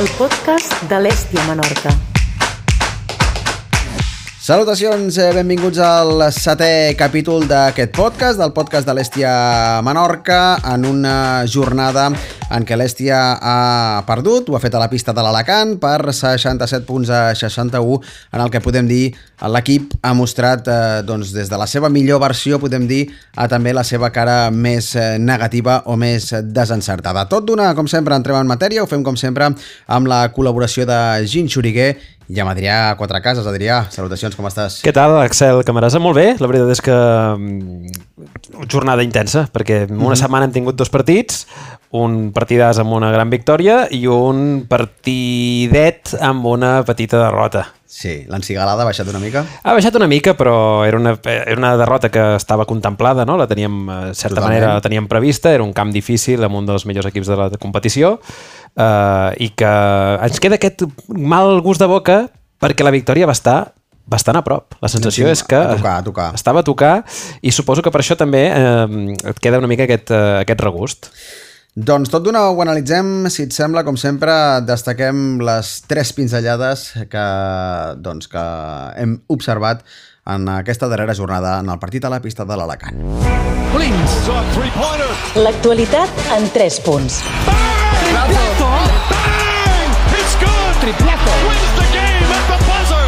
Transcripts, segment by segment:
el podcast de l'Hèstia Menorca. Salutacions, benvinguts al 7è capítol d'aquest podcast, del podcast de l'Hèstia Menorca, en una jornada en què l'Hèstia ha perdut, ho ha fet a la pista de l'Alacant per 67 punts a 61, en el que podem dir l'equip ha mostrat des de la seva millor versió, podem dir, a també la seva cara més negativa o més desencertada. Tot d'una, com sempre, entrem en matèria, ho fem com sempre amb la col·laboració de Gin Xuriguer i amb Adrià Quatrecases. Adrià, salutacions, com estàs? Què tal, Axel Camarasa? Molt bé, la veritat és que jornada intensa, perquè en una setmana hem tingut 2 partits, un partidàs amb una gran victòria i un partidet amb una petita derrota. Sí, l'encigalada ha baixat una mica? Ha baixat una mica, però era una derrota que estava contemplada, no? La teníem, de certa manera, la teníem prevista, era un camp difícil amb un dels millors equips de la competició, i que ens queda aquest mal gust de boca perquè la victòria va estar bastant a prop. La sensació és que estava a tocar i suposo que per això també et queda una mica aquest regust. Doncs tot d'una ho analitzem, si et sembla, com sempre, destaquem les 3 pinzellades que hem observat en aquesta darrera jornada en el partit a la pista de l'Alacant. L'actualitat en 3 punts. Triplazo! Bang! It's good! Triplazo! Wins the game at the buzzer!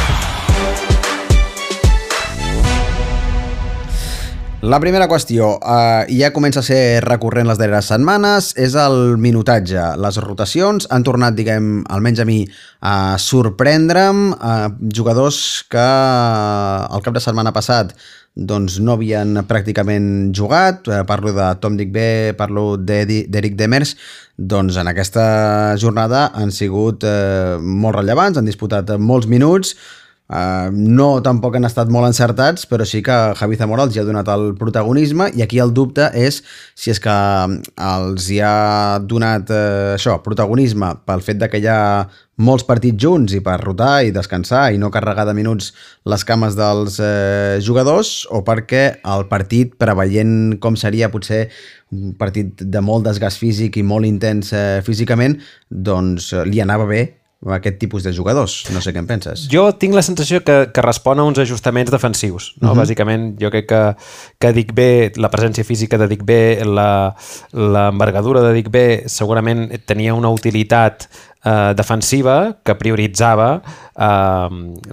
La primera qüestió, ja comença a ser recurrent les darreres setmanes, és el minutatge. Les rotacions han tornat, almenys a mi, a sorprendre'm, jugadors que el cap de setmana passat no havien pràcticament jugat. Parlo de Tom Digbé, parlo d'Eric Demers. Doncs en aquesta jornada han sigut molt rellevants, han disputat molts minuts. No tampoc han estat molt encertats, però sí que Javi Zamora els hi ha donat el protagonisme, i aquí el dubte és si és que els hi ha donat protagonisme pel fet de que hi ha molts partits junts i per rotar i descansar i no carregar de minuts les cames dels jugadors, o perquè el partit, preveient com seria potser un partit de molt desgast físic i molt intens físicament, doncs li anava bé a aquest tipus de jugadors. No sé què en penses. Jo tinc la sensació que respon a uns ajustaments defensius, no? Bàsicament, jo crec que Digbé, la presència física de Digbé, l'envergadura de Digbé segurament tenia una utilitat defensiva que prioritzava a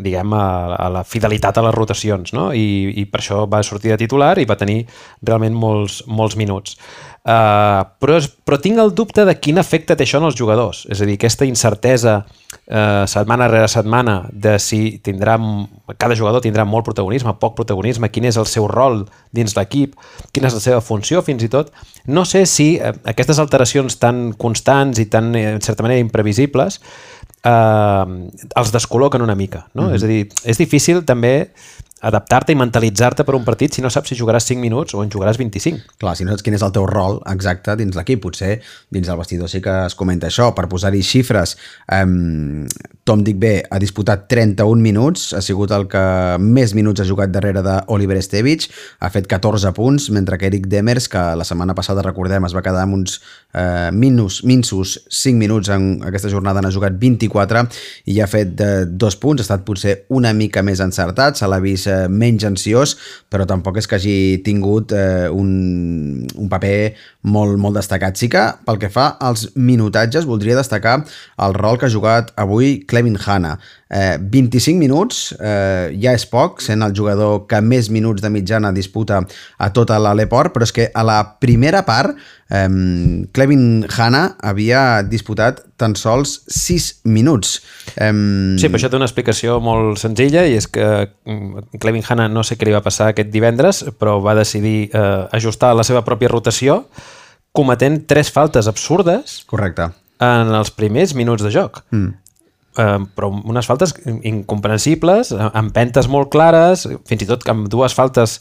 la fidelitat a les rotacions, no? I per això va sortir de titular i va tenir realment molts minuts. Però tinc el dubte de quin efecte té això en els jugadors. És a dir, aquesta incertesa setmana rere setmana de si cada jugador tindrà molt protagonisme, poc protagonisme, quin és el seu rol dins l'equip, quina és la seva funció fins i tot. No sé si aquestes alteracions tan constants i tan, en certa manera, imprevisibles els descol·loquen una mica, no? És a dir, és difícil també adaptar-te i mentalitzar-te per un partit si no saps si jugaràs 5 minuts o en jugaràs 25. Clar, si no saps quin és el teu rol exacte dins l'equip. Potser dins el vestidor sí que es comenta això. Per posar-hi xifres, Tom Digbé ha disputat 31 minuts, ha sigut el que més minuts ha jugat darrere d'Oliver Estevich, ha fet 14 punts, mentre que Eric Demers, que la setmana passada, recordem, es va quedar amb uns minsos 5 minuts en aquesta jornada, n'ha jugat 24 i ha fet 2 punts, ha estat potser una mica més encertat, se l'ha vist menys ansiós, però tampoc és que hagi tingut un paper molt destacat. Sí que pel que fa als minutatges voldria destacar el rol que ha jugat avui Clevin Hanna. 25 minuts ja és poc, sent el jugador que més minuts de mitjana disputa a tota l'Aleport, però és que a la primera part Clevin Hanna havia disputat tan sols 6 minuts. Sí, però això té una explicació molt senzilla, i és que Clevin Hanna, no sé què li va passar aquest divendres, però va decidir ajustar la seva pròpia rotació cometent 3 faltes absurdes. Correcte. En els primers minuts de joc. Però unes faltes incomprensibles, empentes molt clares, fins i tot amb 2 faltes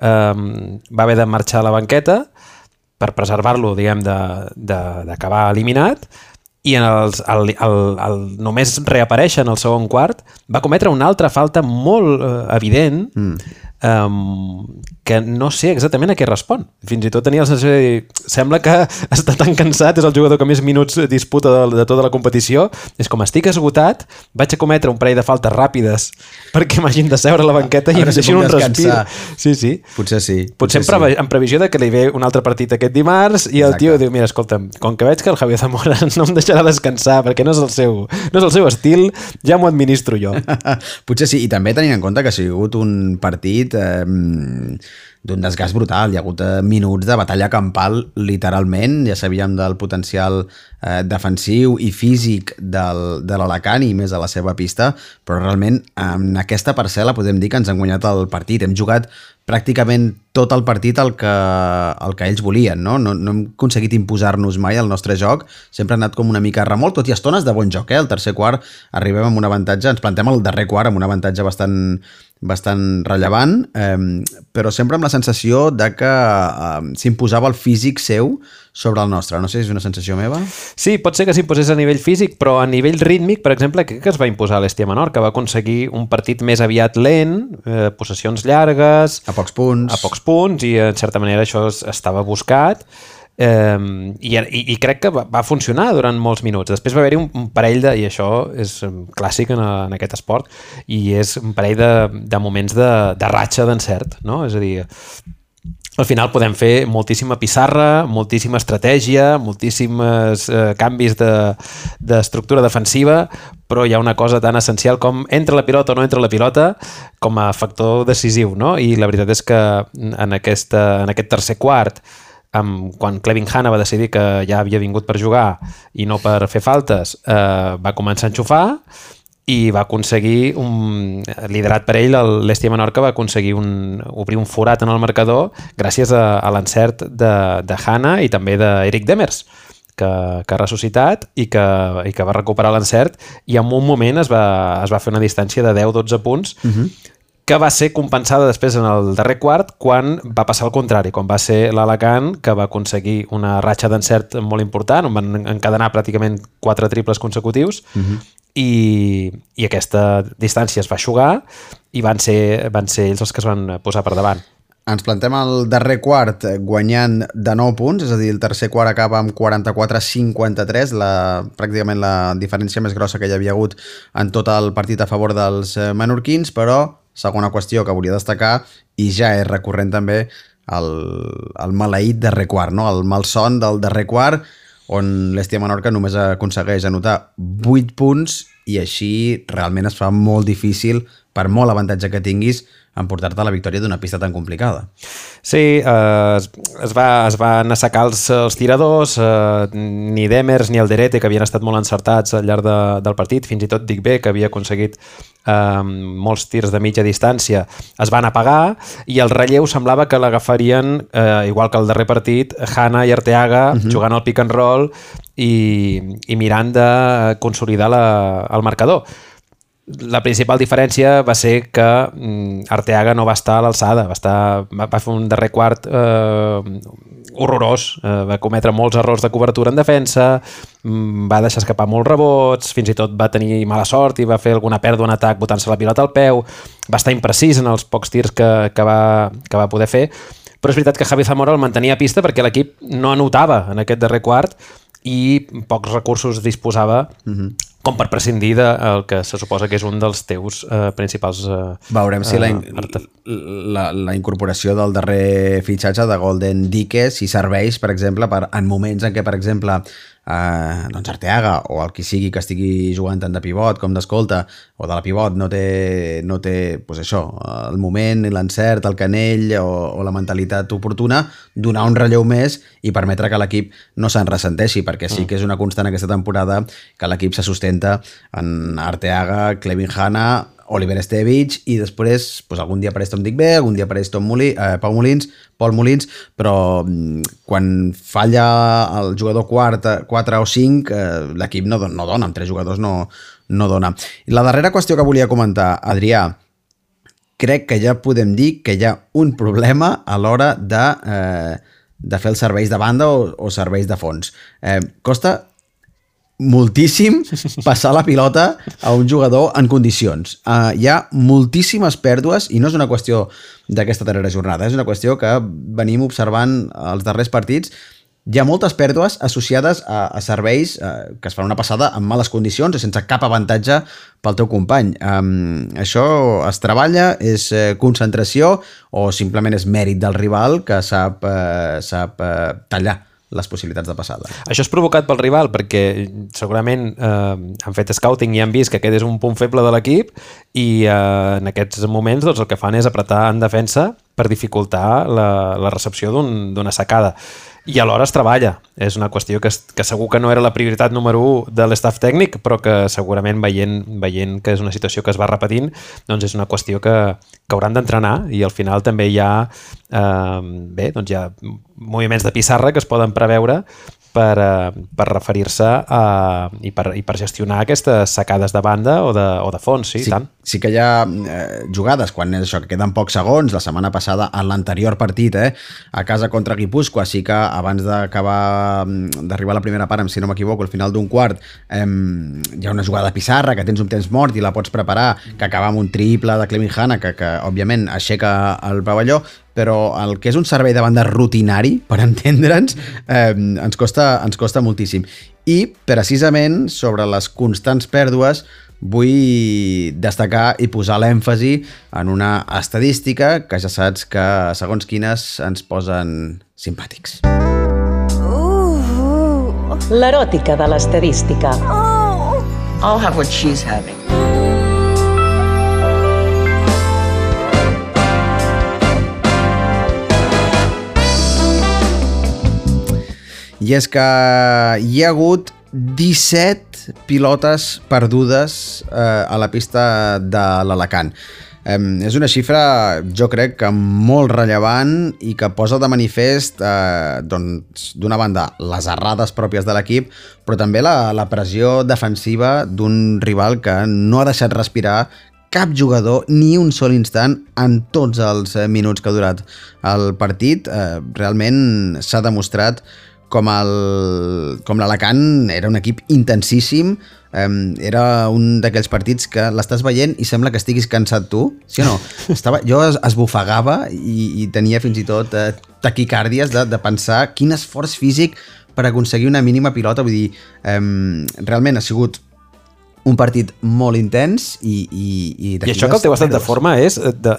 va haver de marxar a la banqueta per preservar-lo, d'acabar eliminat, i només reaparèixer en el segon quart va cometre una altra falta molt evident que no sé exactament a què respon. Fins i tot tenia la sensació de dir, sembla que està tan cansat, és el jugador que més minuts disputa de tota la competició, és com estic esgotat, vaig a cometre un parell de faltes ràpides perquè m'hagin de seure a la banqueta i em deixin un respir. Sí. Potser sí. Potser en previsió de que li ve un altre partit aquest dimarts i el tio diu, mira, escolta'm, com que veig que el Javier Zamora no em deixarà descansar perquè no és el seu estil, ja m'ho administro jo. Potser sí, i també tenint en compte que ha sigut un partit d'un desgast brutal, hi ha hagut minuts de batalla campal literalment, ja sabíem del potencial defensiu i físic de l'Alacant i més a la seva pista, però realment en aquesta parcel·la podem dir que ens han guanyat el partit, hem jugat pràcticament tot el partit el que ells volien, no hem aconseguit imposar-nos mai el nostre joc, sempre ha anat com una mica a remolc, tot i estones de bon joc, el tercer quart arribem amb un avantatge, ens plantem el darrer quart amb un avantatge bastant rellevant, però sempre amb la sensació de que s'imposava el físic seu sobre el nostre. No sé si és una sensació meva. Sí, pot ser que s'imposés a nivell físic, però a nivell rítmic, per exemple, crec que es va imposar l'Hèstia Menorca, va aconseguir un partit més aviat lent, possessions llargues, a pocs punts, i en certa manera això estava buscat, i crec que va funcionar durant molts minuts. Després va haver-hi un parell i això és clàssic en aquest esport, i és un parell de moments de ratxa d'encert, no? És a dir, al final podem fer moltíssima pissarra, moltíssima estratègia, moltíssims canvis d'estructura defensiva, però hi ha una cosa tan essencial com entra la pilota o no entra la pilota com a factor decisiu, no? I la veritat és que en aquest tercer quart, quan Clevin Hanna va decidir que ja havia vingut per jugar i no per fer faltes, va començar a enxufar i va aconseguir, liderat per ell, l'Hèstia Menorca va aconseguir obrir un forat en el marcador gràcies a l'encert de Hanna i també d'Eric Demers, que ha ressuscitat i que va recuperar l'encert, i en un moment es va fer una distància de 10-12 punts, que va ser compensada després en el darrer quart quan va passar el contrari, quan va ser l'Alacant que va aconseguir una ratxa d'encert molt important, on van encadenar pràcticament 4 triples consecutius, i aquesta distància es va eixugar i van ser ells els que es van posar per davant. Ens plantem el darrer quart guanyant de 9 punts, és a dir, el tercer quart acaba amb 44-53, pràcticament la diferència més grossa que hi havia hagut en tot el partit a favor dels menorquins, però segona qüestió que volia destacar, i ja és recurrent també, el maleït darrer quart, no? El malson del darrer quart, on l'Hèstia Menorca només aconsegueix anotar 8 punts i així realment es fa molt difícil, per molt avantatge que tinguis, emportar-te a la victòria d'una pista tan complicada. Sí, es van assecar els tiradors, ni Demers ni Alderete, que havien estat molt encertats al llarg del partit, fins i tot Dick B, que havia aconseguit molts tirs de mitja distància, es van apagar, i el relleu semblava que l'agafarien, igual que el darrer partit, Hanna i Arteaga jugant al pick and roll i mirant de consolidar el marcador. La principal diferència va ser que Arteaga no va estar a l'alçada, va fer un darrer quart horrorós, va cometre molts errors de cobertura en defensa, va deixar escapar molts rebots, fins i tot va tenir mala sort i va fer alguna pèrdua en atac botant-se la pilota al peu, va estar imprecís en els pocs tirs que va poder fer, però és veritat que Javi Zamora el mantenia a pista perquè l'equip no anotava en aquest darrer quart i pocs recursos disposava com per prescindir del que se suposa que és un dels teus principals... Veurem si la incorporació del darrer fitxatge de Golden Dike si serveix, per exemple, en moments en què, per exemple, doncs Arteaga o el qui sigui que estigui jugant tant de pivot com d'escolta o de la pivot no té doncs això, el moment, l'encert, el canell o la mentalitat oportuna, donar un relleu més i permetre que l'equip no se'n ressenteixi, perquè sí que és una constant aquesta temporada que l'equip se sustenta en Arteaga, Clevin Hanna, Oliver Estevich i després algun dia apareix Tom Dick B, algun dia apareix Paul Molins, però quan falla el jugador 4 o 5 l'equip no dona, amb 3 jugadors no dona. I la darrera qüestió que volia comentar, Adrià, crec que ja podem dir que hi ha un problema a l'hora de fer els serveis de banda o serveis de fons. Costa moltíssim passar la pilota a un jugador en condicions. Hi ha moltíssimes pèrdues i no és una qüestió d'aquesta darrera jornada, és una qüestió que venim observant els darrers partits. Hi ha moltes pèrdues associades a serveis que es fan una passada en males condicions i sense cap avantatge pel teu company. Això es treballa, és concentració o simplement és mèrit del rival que sap tallar les possibilitats de passada. Això és provocat pel rival perquè segurament han fet scouting i han vist que aquest és un punt feble de l'equip i en aquests moments doncs, el que fan és apretar en defensa per dificultar la recepció d'una sacada. I alhora es treballa. És una qüestió que segur que no era la prioritat número 1 de l'estaf tècnic, però que segurament veient que és una situació que es va repetint, doncs és una qüestió que hauran d'entrenar i al final també hi ha, doncs hi ha moviments de pissarra que es poden preveure per referir-se i per gestionar aquestes sacades de banda o de fons, sí, tant. Sí que hi ha jugades quan és això, que queden pocs segons. La setmana passada, en l'anterior partit, a casa contra Guipúscoa, sí que abans d'arribar a la primera part, si no m'equivoco, al final d'un quart, hi ha una jugada de pissarra, que tens un temps mort i la pots preparar, que acaba amb un triple de Clevin Hanna, que òbviament aixeca el pavelló, però el que és un servei de banda rutinari, per entendre'ns, ens costa moltíssim. I, precisament, sobre les constants pèrdues, vull destacar i posar l'èmfasi en una estadística que ja saps que, segons quines, ens posen simpàtics. L'eròtica de l'estadística. I'll have what she's having. I és que hi ha hagut 17 pilotes perdudes a la pista de l'Alacant. És una xifra, jo crec, que molt rellevant i que posa de manifest, doncs, d'una banda, les errades pròpies de l'equip, però també la pressió defensiva d'un rival que no ha deixat respirar cap jugador ni un sol instant en tots els minuts que ha durat el partit. Realment s'ha demostrat com l'Alacant era un equip intensíssim, era un d'aquells partits que l'estàs veient i sembla que estiguis cansat tu, sí o no? Jo esbufegava i tenia fins i tot taquicàrdies de pensar quin esforç físic per aconseguir una mínima pilota. Vull dir, realment ha sigut un partit molt intens i això que el teu estat de forma és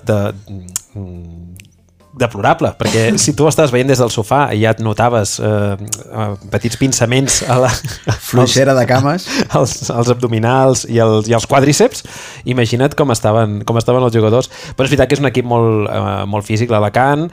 deplorable, perquè si tu estàs veient des del sofà i ja et notaves petits pinçaments a la fluixera de cames, als abdominals i els quàdriceps, imagina't com estaven els jugadors. Però és veritat que és un equip molt físic, l'Alacant,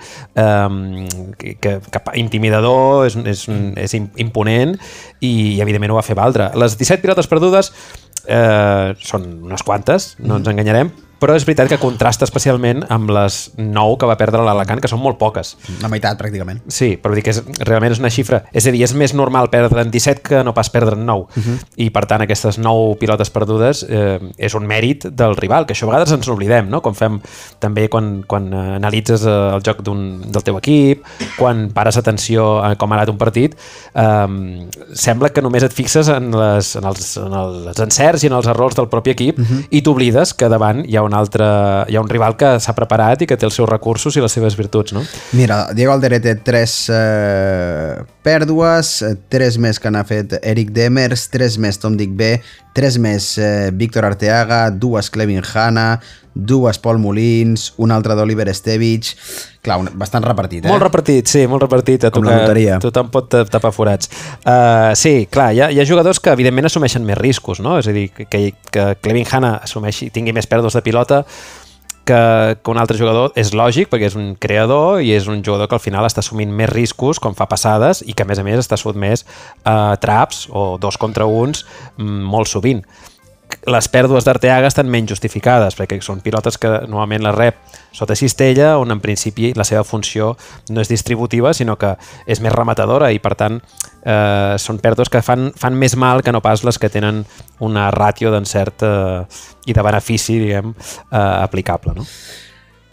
intimidador, és imponent i evidentment ho va fer valdre. Les 17 pilotes perdudes són unes quantes, no ens enganyarem, però és veritat que contrasta especialment amb les 9 que va perdre l'Alacant, que són molt poques. La meitat, pràcticament. Sí, però dir que realment és una xifra. És a dir, és més normal perdre en 17 que no pas perdre en 9. I, per tant, aquestes 9 pilotes perdudes és un mèrit del rival, que això a vegades ens n'oblidem, no? Com fem també quan analitzes el joc del teu equip, quan pares atenció a com ha anat un partit, sembla que només et fixes en els encerts i en els errors del propi equip i t'oblides que davant hi ha un rival que s'ha preparat i que té els seus recursos i les seves virtuts, no? Mira, Diego Alderete, 3 pèrdues, 3 més que n'ha fet Eric Demers, 3 més Tom Digbé, 3 més Víctor Arteaga, 2 Clevin Hanna, 2 Paul Molins, una altra d'Oliver Estevich. Clar, bastant repartit, Molt repartit, sí, molt repartit. Com la loteria. Tothom pot tapar forats. Sí, clar, hi ha jugadors que evidentment assumeixen més riscos, no? És a dir, que Clevin Hanna tingui més pèrdues de pilota que un altre jugador és lògic, perquè és un creador i és un jugador que al final està assumint més riscos quan fa passades i que a més està sotmès a traps o 2 contra 1 molt sovint. Les pèrdues d'Arteaga estan menys justificades perquè són pilotes que normalment les rep sota cistella, on en principi la seva funció no és distributiva sinó que és més rematadora i per tant són pèrdues que fan més mal que no pas les que tenen una ràtio d'encert i de benefici, diguem, aplicable, no?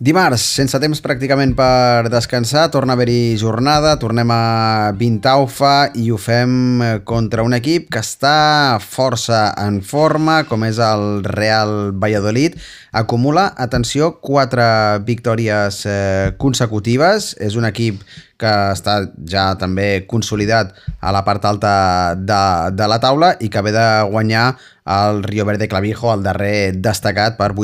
Dimarts, sense temps pràcticament per descansar, torna a haver-hi jornada, tornem a Vintaufa i ho fem contra un equip que està força en forma, com és el Real Valladolid. Acumula, atenció, 4 victòries consecutives. És un equip que està ja també consolidat a la part alta de la taula i que ve de guanyar el Río Verde Clavijo, el darrer destacat, per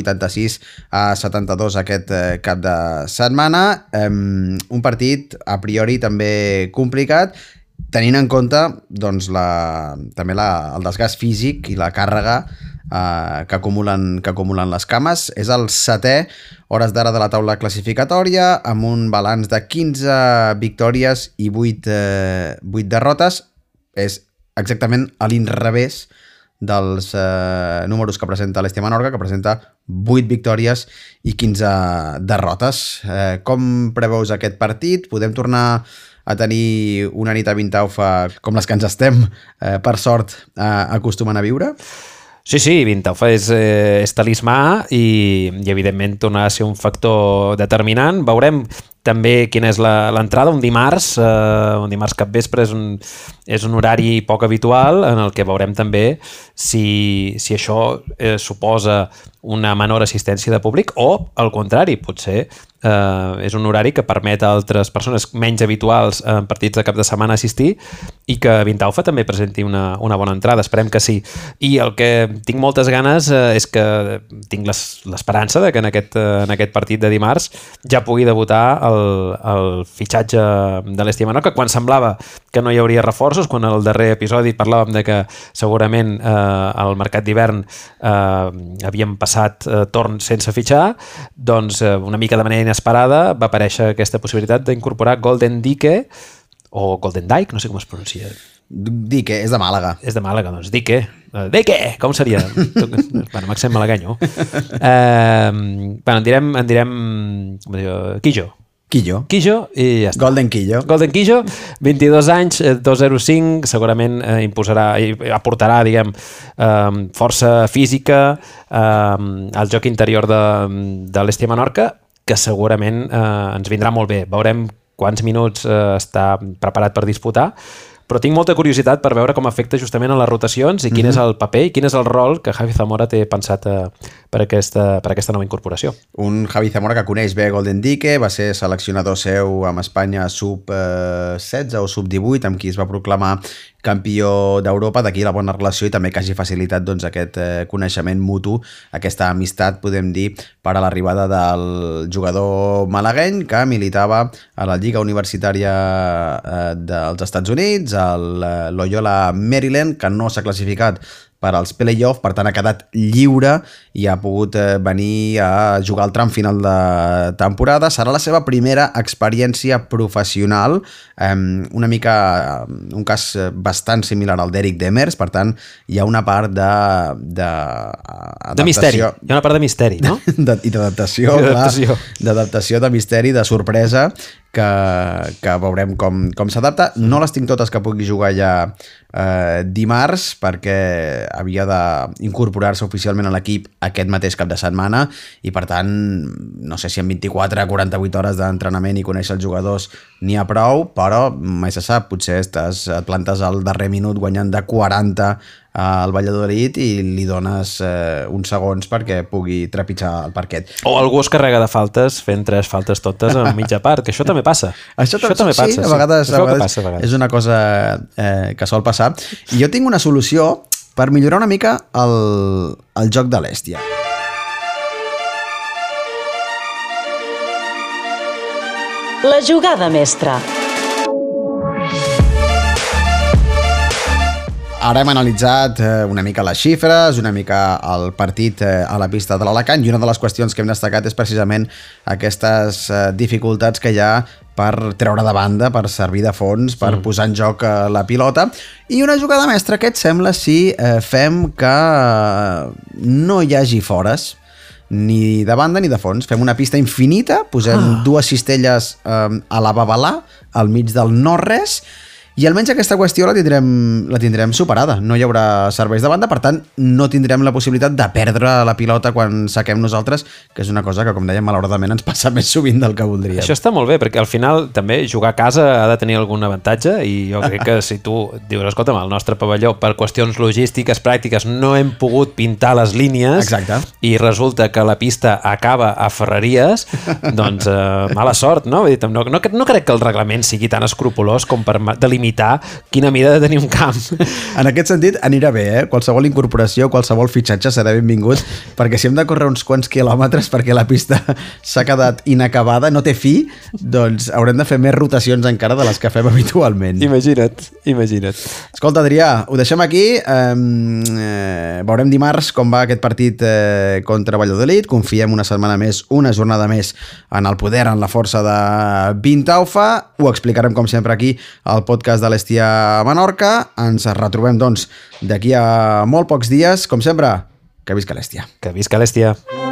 86-72 aquest cap de setmana. Un partit a priori també complicat, tenint en compte doncs, també el desgast físic i la càrrega que acumulen les cames. És el 7è hores d'ara de la taula classificatòria, amb un balanç de 15 victòries i 8 derrotes. És exactament a l'inrevés dels números que presenta l'Estia Menorca, que presenta 8 victòries i 15 derrotes. Com preveus aquest partit? Podem tornar a tenir una nit a Vintaufa com les que ens estem, per sort, acostumant a viure? Sí, Vintaufa és talismà i evidentment tornarà a ser un factor determinant. Veurem també quina és l'entrada, un dimarts capvespre és un horari poc habitual en el que veurem també si això suposa una menor assistència de públic o, al contrari, potser és un horari que permet a altres persones menys habituals en partits de cap de setmana assistir i que Vintaufa també presenti una bona entrada. Esperem que sí. I el que tinc moltes ganes és que tinc l'esperança de que en aquest partit de dimarts ja pugui debutar el fitxatge de l'Estia Menorca, quan semblava que no hi hauria reforços, quan al darrer episodi parlàvem de que segurament al mercat d'hivern havíem passat torn sense fitxar, doncs una mica de manera inesperada va aparèixer aquesta possibilitat d'incorporar Golden Dike o Golden Dyke, no sé com es pronuncia. Dike, és de Màlaga. És de Màlaga, doncs Dike, com seria? Bueno, amb accent malaguenyo. En direm Quillo i ja està. Golden Quillo, 22 anys, 2.05, segurament imposarà i aportarà, diguem, força física al joc interior de l'Estia Menorca, que segurament ens vindrà molt bé. Veurem quants minuts està preparat per disputar, però tinc molta curiositat per veure com afecta justament a les rotacions i quin és el paper i quin és el rol que Javi Zamora té pensat per aquesta nova incorporació. Un Javi Zamora que coneix bé Golden Dike, va ser seleccionador seu amb Espanya sub-16 o sub-18, amb qui es va proclamar campió d'Europa, d'aquí la bona relació i també que hagi facilitat doncs, aquest coneixement mutu, aquesta amistat, podem dir, per a l'arribada del jugador malagueny que militava a la Lliga Universitària dels Estats Units, el Loyola Maryland, que no s'ha classificat per als play-off, per tant ha quedat lliure i ha pogut venir a jugar al tram final de temporada. Serà la seva primera experiència professional, una mica un cas bastant similar al d'Eric Demers, per tant hi ha una part de misteri, hi ha una part de misteri, no? I d'adaptació, de misteri, de sorpresa, que veurem com s'adapta. No les tinc totes que pugui jugar ja dimarts, perquè havia d'incorporar-se oficialment a l'equip aquest mateix cap de setmana i per tant no sé si en 24 a 48 hores d'entrenament i conèixer els jugadors n'hi ha prou, però mai se sap, potser et plantes al darrer minut guanyant de 40 al Valladolid i li dones uns segons perquè pugui trepitjar el parquet. O algú es carrega de faltes fent 3 faltes totes a mitja part, que això també passa. Això també passa, sí, a vegades és una cosa que sol passar. I jo tinc una solució per millorar una mica el joc de l'Estia. La jugada mestra. Ara hem analitzat una mica les xifres, una mica el partit a la pista de l'Alacant, i una de les qüestions que hem destacat és precisament aquestes dificultats que hi ha per treure de banda, per servir de fons, per posar en joc la pilota. I una jugada mestra, què et sembla si fem que no hi hagi fores, ni de banda ni de fons? Fem una pista infinita, posem 2 cistelles a la babalà, al mig del no-res, I almenys aquesta qüestió la tindrem superada. No hi haurà serveis de banda, per tant, no tindrem la possibilitat de perdre la pilota quan saquem nosaltres, que és una cosa que, com dèiem, malauradament ens passa més sovint del que voldríem. Això està molt bé, perquè al final també jugar a casa ha de tenir algun avantatge i jo crec que si tu dius, escolta'm, el nostre pavelló per qüestions logístiques, pràctiques, no hem pogut pintar les línies. Exacte. I resulta que la pista acaba a Ferreries, doncs mala sort, no? No crec que el reglament sigui tan escrupolós com per delimitar quina mida ha de tenir un camp. En aquest sentit, anirà bé, Qualsevol incorporació, qualsevol fitxatge serà benvingut, perquè si hem de córrer uns quants quilòmetres perquè la pista s'ha quedat inacabada, no té fi, doncs haurem de fer més rotacions encara de les que fem habitualment. Imagina't. Escolta, Adrià, ho deixem aquí. Veurem dimarts com va aquest partit contra Valladolid. Confiem una setmana més, una jornada més en el poder, en la força de Vintaufa. Ho explicarem, com sempre, aquí al podcast de l'Hèstia Menorca. Ens retrobem, doncs, d'aquí a molt pocs dies. Com sempre, que visca l'Hèstia. Que visca l'Hèstia.